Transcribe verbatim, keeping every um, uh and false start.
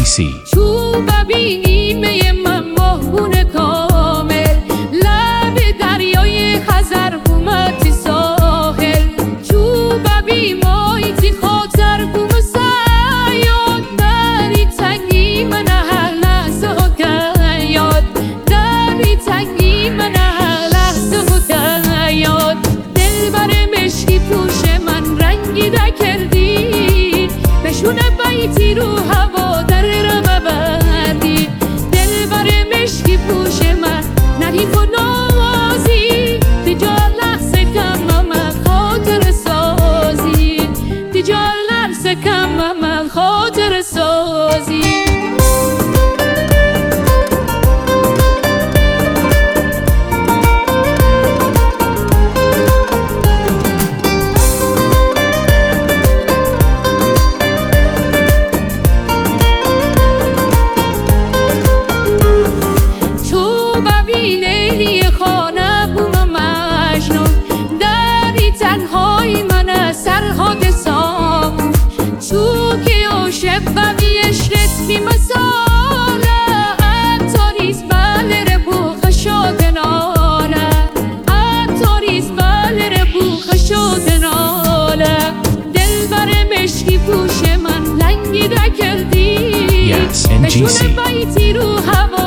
C. بیتی رو هوا در رم بردی دل بر مشکی پوش من نریف و نازی دیجا لحظه کم من خاطر سازی دیجا لحظه کم من خاطر سازی Yes, N G C.